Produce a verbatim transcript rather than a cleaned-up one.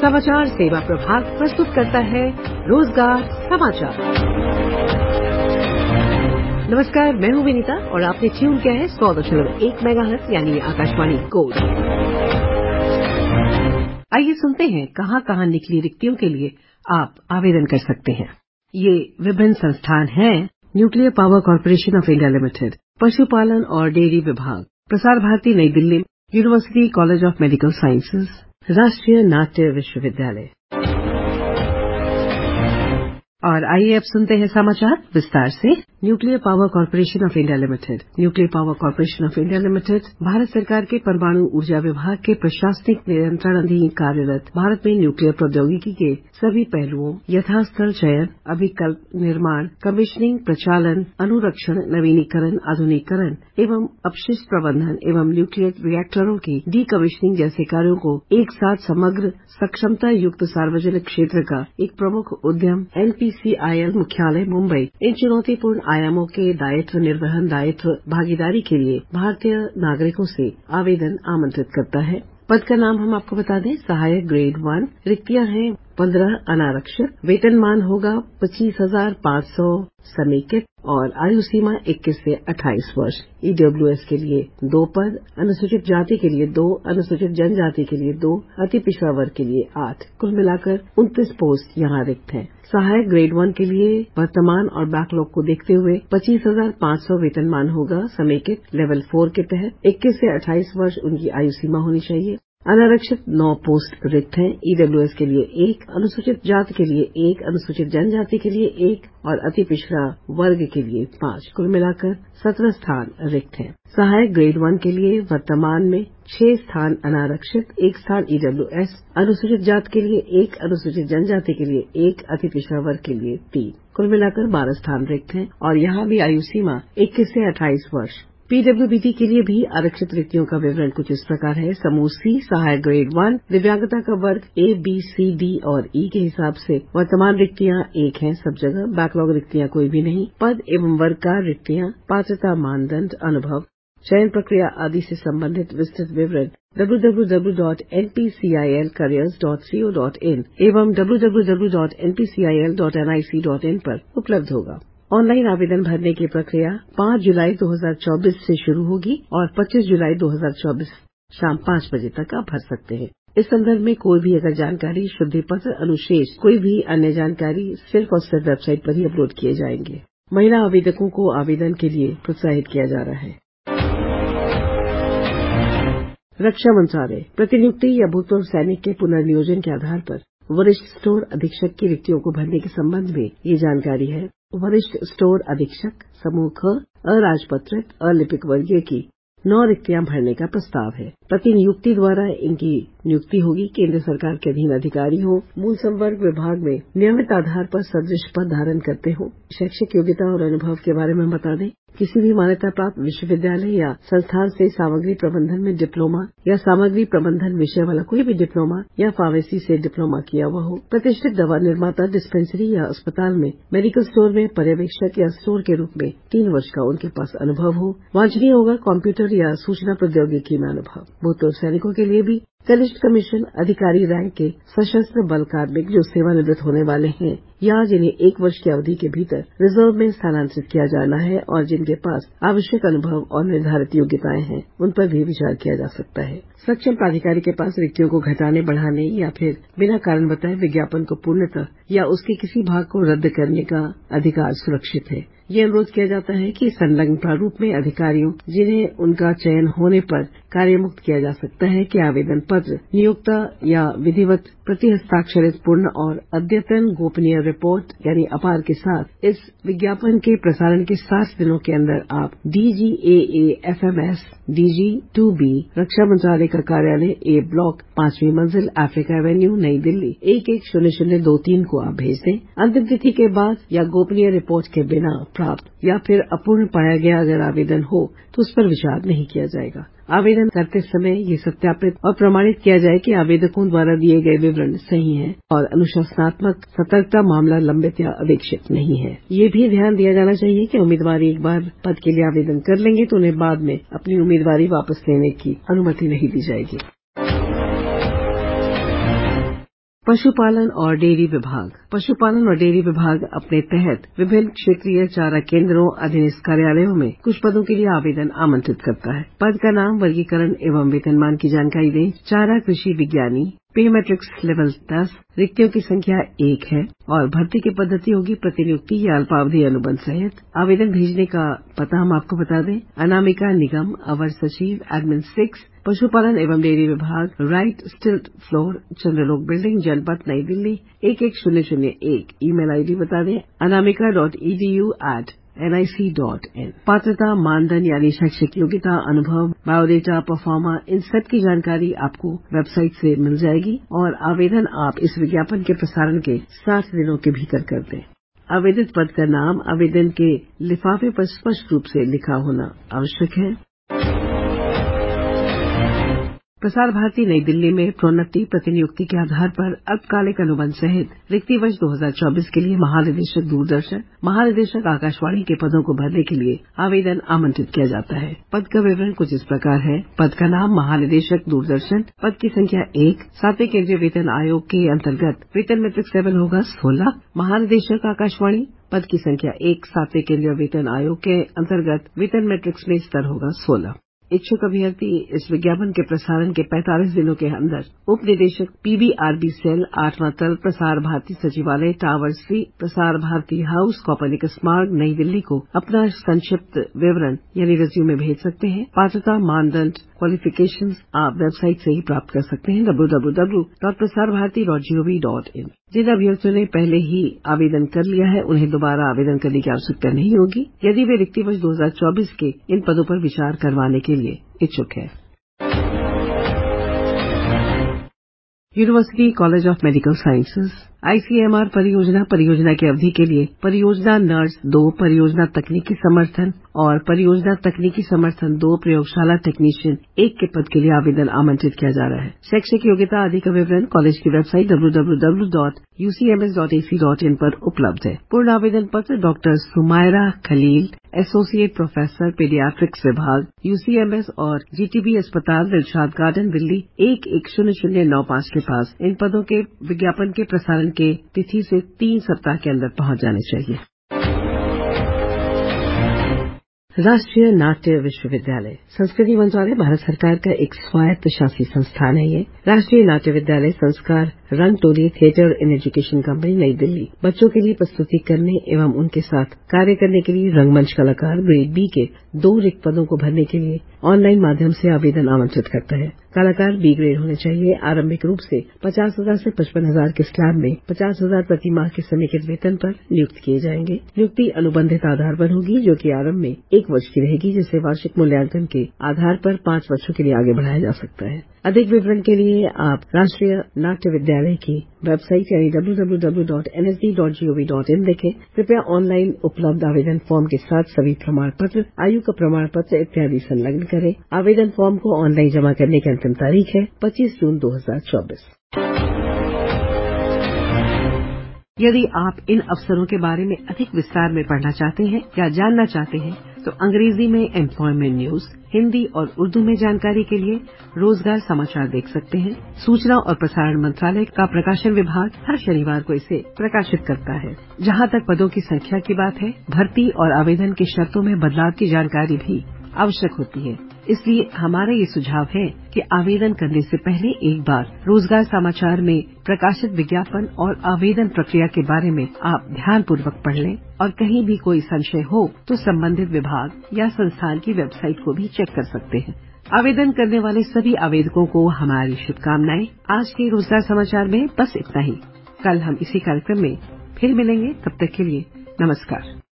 समाचार सेवा प्रभाग प्रस्तुत करता है रोजगार समाचार। नमस्कार, मैं हूँ विनीता और आपने ट्यून किया है सौ दशमलव एक मेगाहर्ट्ज यानी आकाशवाणी गोल्ड। आइए सुनते हैं कहां कहां निकली रिक्तियों के लिए आप आवेदन कर सकते हैं। ये विभिन्न संस्थान हैं: nuclear power corporation of India limited, पशुपालन और डेयरी विभाग, प्रसार भारती नई Delhi, university college of medical sciences, Rashtriya Natya विश्वविद्यालय। और आइए अब सुनते हैं समाचार विस्तार से। Nuclear power corporation of India limited nuclear power corporation of India limited Bharat सरकार के परमाणु ऊर्जा विभाग के प्रशासनिक नियंत्रणाधीन कार्यरत भारत में न्यूक्लियर प्रौद्योगिकी के सभी पहलुओं यथास्थल चयन, अभिकल्प, निर्माण, कमीशनिंग, प्रचालन, अनुरक्षण, नवीनीकरण, आधुनिकीकरण एवं अपशिष्ट प्रबंधन एवं न्यूक्लियर रिएक्टरों की डीकमीशनिंग जैसे कार्यों को एक साथ समग्र सक्षमता युक्त सार्वजनिक क्षेत्र का एक प्रमुख उद्यम एनपीसीआईएल मुख्यालय मुंबई इन चुनौतीपूर्ण आयामों के दायित्व निर्वहन दायित्व भागीदारी के लिए भारतीय नागरिकों से आवेदन आमंत्रित करता है। पद का नाम हम आपको बता दें, सहायक ग्रेड वन। रिक्तियां हैं पंद्रह अनारक्षित। वेतनमान होगा पच्चीस हजार पाँच सौ समेकित और आयु सीमा इक्कीस से अट्ठाईस वर्ष। ईडब्ल्यूएस के लिए दो पद, अनुसूचित जाति के लिए दो, अनुसूचित जनजाति के लिए दो, अति पिछड़ा वर्ग के लिए आठ। कुल मिलाकर उनतीस पोस्ट यहाँ रिक्त हैं। सहायक ग्रेड वन के लिए वर्तमान और बैकलॉग को देखते हुए पच्चीस हजार पाँच सौ वेतनमान होगा समेकित लेवल फोर के तहत। इक्कीस से अट्ठाईस वर्ष उनकी आयु सीमा होनी चाहिए। अनारक्षित नौ पोस्ट रिक्त हैं। ईडब्ल्यूएस के लिए एक, अनुसूचित जाति के लिए एक, अनुसूचित जनजाति के लिए एक और अति पिछड़ा वर्ग के लिए पांच। कुल मिलाकर सत्रह स्थान रिक्त हैं। सहायक ग्रेड वन के लिए वर्तमान में छह स्थान अनारक्षित, एक स्थान ईडब्ल्यूएस, अनुसूचित जाति के लिए एक, अनुसूचित जनजाति के लिए एक, अति पिछड़ा वर्ग के लिए तीन। कुल मिलाकर बारह स्थान रिक्त हैं और यहाँ भी आयु सीमा इक्कीस से अट्ठाईस वर्ष। पीडब्ल्यूबीटी के लिए भी आरक्षित रिक्तियों का विवरण कुछ इस प्रकार है। समूह सी, सहायक ग्रेड वन, दिव्यांगता का वर्ग ए, बी, सी, डी और ई के हिसाब से वर्तमान रिक्तियां एक हैं सब जगह। बैकलॉग रिक्तियां कोई भी नहीं। पद एवं वर्ग का रिक्तियां, पात्रता मानदंड, अनुभव, चयन प्रक्रिया आदि से संबंधित विस्तृत विवरण W W W dot N P C I L careers dot C O dot in एवं W W W dot N P C I L dot N I C dot in पर उपलब्ध होगा। ऑनलाइन आवेदन भरने की प्रक्रिया पाँच जुलाई दो हज़ार चौबीस से शुरू होगी और पच्चीस जुलाई दो हज़ार चौबीस शाम पाँच बजे तक आप भर सकते हैं। इस संदर्भ में कोई भी अगर जानकारी, शुद्धि पत्र, अनुशेष, कोई भी अन्य जानकारी सिर्फ और सिर्फ वेबसाइट पर ही अपलोड किए जाएंगे। महिला आवेदकों को आवेदन के लिए प्रोत्साहित किया जा रहा है। रक्षा मंत्रालय प्रतिनियुक्ति या भूतपूर्व सैनिक के पुनर्नियोजन के आधार पर वरिष्ठ स्टोर अधीक्षक की रिक्तियों को भरने के संबंध में ये जानकारी है। वरिष्ठ स्टोर अधीक्षक समूह ख, अराजपत्रित अलिपिक वर्गीय की नौ रिक्तियां भरने का प्रस्ताव है। प्रतिनियुक्ति द्वारा इनकी नियुक्ति होगी। केंद्र सरकार के अधीन अधिकारी हो, मूल संवर्ग विभाग में नियमित आधार पर सदृश पद धारण करते हो। शैक्षिक योग्यता और अनुभव के बारे में बता दें, किसी भी मान्यता प्राप्त विश्वविद्यालय या संस्थान से सामग्री प्रबंधन में डिप्लोमा या सामग्री प्रबंधन विषय वाला कोई भी डिप्लोमा या फार्मेसी से डिप्लोमा किया हुआ हो। प्रतिष्ठित दवा निर्माता, डिस्पेंसरी या अस्पताल में मेडिकल स्टोर में पर्यवेक्षक या स्टोर के रूप में तीन वर्ष का उनके पास अनुभव हो। वांछनीय होगा कंप्यूटर या सूचना प्रौद्योगिकी में अनुभव। भूतपूर्व सैनिकों के लिए भी कनिष्ठ कमीशन अधिकारी रैंक के सशस्त्र बल कार्मिक जो सेवानिवृत्त होने वाले हैं या जिन्हें एक वर्ष की अवधि के भीतर रिजर्व में स्थानांतरित किया जाना है और जिनके पास आवश्यक अनुभव और निर्धारित योग्यताएं हैं, उन पर भी विचार किया जा सकता है। सक्षम प्राधिकारी के पास रिक्तियों को घटाने, बढ़ाने या फिर बिना कारण बताए विज्ञापन को पूर्णतः या उसके किसी भाग को रद्द करने का अधिकार सुरक्षित है। ये अनुरोध किया जाता है कि संलग्न प्रारूप में अधिकारियों जिन्हें उनका चयन होने पर कार्यमुक्त किया जा सकता है कि आवेदन पत्र, नियोक्ता या विधिवत प्रति हस्ताक्षरित पूर्ण और अद्यतन गोपनीय रिपोर्ट यानी अपार के साथ इस विज्ञापन के प्रसारण के साठ दिनों के अंदर आप डीजीएएफएमएस डीजी टू बी रक्षा मंत्रालय का कार्यालय ए ब्लॉक पांचवी मंजिल अफ्रीका एवेन्यू नई दिल्ली एक एक शून्य शून्य दो तीन को आप भेज दें। अंतिम तिथि के बाद या गोपनीय रिपोर्ट के बिना प्राप्त या फिर अपूर्ण पाया गया अगर आवेदन हो तो उस पर विचार नहीं किया जाएगा। आवेदन करते समय ये सत्यापित और प्रमाणित किया जाए कि आवेदकों द्वारा दिए गए विवरण सही हैं और अनुशासनात्मक सतर्कता मामला लंबित या अपेक्षित नहीं है। ये भी ध्यान दिया जाना चाहिए कि उम्मीदवार एक बार पद के लिए आवेदन कर लेंगे तो उन्हें बाद में अपनी उम्मीदवारी वापस लेने की अनुमति नहीं दी जाएगी। पशुपालन और डेयरी विभाग। पशुपालन और डेयरी विभाग अपने तहत विभिन्न क्षेत्रीय चारा केंद्रों अधीनस्थ कार्यालयों में कुछ पदों के लिए आवेदन आमंत्रित करता है। पद का नाम, वर्गीकरण एवं वेतनमान की जानकारी दें। चारा कृषि विज्ञानी, पे मैट्रिक्स लेवल दस, रिक्तियों की संख्या एक है और भर्ती की पद्धति होगी प्रतिनियुक्ति या अल्पावधि अनुबंध सहित। आवेदन भेजने का पता हम आपको बता दें। अनामिका निगम, अवर सचिव, एडमिन सिक्स, पशुपालन एवं डेयरी विभाग, राइट स्टिल्ट फ्लोर, चंद्रलोक बिल्डिंग, जनपद नई दिल्ली एक एक शून्य शून्य एक। ईमेल आईडी बता दें, Anamika dot E D U at N I C dot in. पात्रता, मानदंड यानी शैक्षिक योग्यता, अनुभव, बायोडेटा, परफॉर्मा, इन सब की जानकारी आपको वेबसाइट से मिल जाएगी और आवेदन आप इस विज्ञापन के प्रसारण के साठ दिनों के भीतर कर दें। आवेदित पद का नाम आवेदन के लिफाफे पर स्पष्ट रूप से लिखा होना आवश्यक है। प्रसार भारती नई दिल्ली में प्रोन्नति प्रतिनियुक्ति के आधार पर अल्पकालिक अनुबंध सहित रिक्ति वर्ष दो हज़ार चौबीस के लिए महानिदेशक दूरदर्शन, महानिदेशक आकाशवाणी के पदों को भरने के लिए आवेदन आमंत्रित किया जाता है। पद का विवरण कुछ इस प्रकार है। पद का नाम, महानिदेशक दूरदर्शन, पद की संख्या एक, सातवें केंद्रीय वेतन आयोग के अंतर्गत वेतन मैट्रिक्स लेवल होगा सोलह। महानिदेशक आकाशवाणी, पद की संख्या एक, सातवें केंद्रीय वेतन आयोग के अंतर्गत वेतन मैट्रिक्स में स्तर होगा सोलह। इच्छुक अभ्यर्थी इस विज्ञापन के प्रसारण के पैंतालीस दिनों के अंदर उप निदेशक पीबीआरबी सेल, आठवां तल, प्रसार भारती सचिवालय, टावर सी, प्रसार भारती हाउस, कॉपरनिकस मार्ग, नई दिल्ली को अपना संक्षिप्त विवरण यानी रिज्यूमे भेज सकते हैं। पात्रता, मानदंड, क्वालिफिकेशंस आप वेबसाइट से ही प्राप्त कर सकते हैं W W W dot Prasar Bharati dot G O V dot in. जिन अभ्यर्थियों ने पहले ही आवेदन कर लिया है उन्हें दोबारा आवेदन करने की आवश्यकता नहीं होगी यदि वे रिक्ति वर्ष दो हज़ार चौबीस के इन पदों पर विचार करवाने के लिए इच्छुक है। University college of medical sciences I C M R परियोजना परियोजना की अवधि के लिए परियोजना नर्स दो, परियोजना तकनीकी समर्थन और परियोजना तकनीकी समर्थन दो, प्रयोगशाला टेक्नीशियन एक के पद के लिए आवेदन आमंत्रित किया जा रहा है। शैक्षिक योग्यता आदि का विवरण कॉलेज की website W W W dot U C M S dot A C dot in पर उपलब्ध है। पूर्ण आवेदन पत्र doctor Sumaira Khalil, associate professor paediatrics विभाग, यूसीएमएस और जीटीबी अस्पताल, दिलशाद गार्डन, दिल्ली एक एक शून्य शून्य नौ पाँच के पास। इन पदों के विज्ञापन के प्रसारण के तिथि से तीन सप्ताह के अंदर पहुंच जाने चाहिए। राष्ट्रीय नाट्य विश्वविद्यालय संस्कृति मंत्रालय भारत सरकार का एक स्वायत्त शासी संस्थान है। ये राष्ट्रीय Natya Vidyalaya Sanskar Rangtoli theatre in education company नई दिल्ली बच्चों के लिए प्रस्तुति करने एवं उनके साथ कार्य करने के लिए रंगमंच कलाकार ग्रेड बी के दो रिक्त पदों को भरने के लिए ऑनलाइन माध्यम से आवेदन आमंत्रित करता है। कलाकार बी ग्रेड होने चाहिए। आरंभिक रूप से पचास हजार से पचपन हजार के स्लैब में पचास हजार प्रति माह के समेकित वेतन पर नियुक्त किए जाएंगे। नियुक्ति अनुबंधित आधार पर होगी जो कि आरंभ में एक वर्ष की रहेगी, जिसे वार्षिक मूल्यांकन के आधार पर पांच वर्षों के लिए आगे बढ़ाया जा सकता है। अधिक विवरण के लिए आप राष्ट्रीय नाट्य विद्यालय की वेबसाइट यानी W W W dot N S D dot G O V dot in देखें। कृपया ऑनलाइन उपलब्ध आवेदन फॉर्म के साथ सभी प्रमाण पत्र, आयु का प्रमाण पत्र इत्यादि संलग्न करें। आवेदन फॉर्म को ऑनलाइन जमा करने की अंतिम तारीख है पच्चीस जून दो हज़ार चौबीस। यदि आप इन अवसरों के बारे में अधिक विस्तार में पढ़ना चाहते हैं या जानना चाहते हैं तो अंग्रेजी में एम्प्लॉयमेंट न्यूज, हिंदी और उर्दू में जानकारी के लिए रोजगार समाचार देख सकते हैं। सूचना और प्रसारण मंत्रालय का प्रकाशन विभाग हर शनिवार को इसे प्रकाशित करता है। जहां तक पदों की संख्या की बात है, भर्ती और आवेदन की शर्तों में बदलाव की जानकारी भी आवश्यक होती है। इसलिए हमारा ये सुझाव है कि आवेदन करने से पहले एक बार रोजगार समाचार में प्रकाशित विज्ञापन और आवेदन प्रक्रिया के बारे में आप ध्यानपूर्वक पढ़ लें और कहीं भी कोई संशय हो तो संबंधित विभाग या संस्थान की वेबसाइट को भी चेक कर सकते हैं। आवेदन करने वाले सभी आवेदकों को हमारी शुभकामनाएं। आज के रोजगार समाचार में बस इतना ही। कल हम इसी कार्यक्रम में फिर मिलेंगे। तब तक के लिए नमस्कार।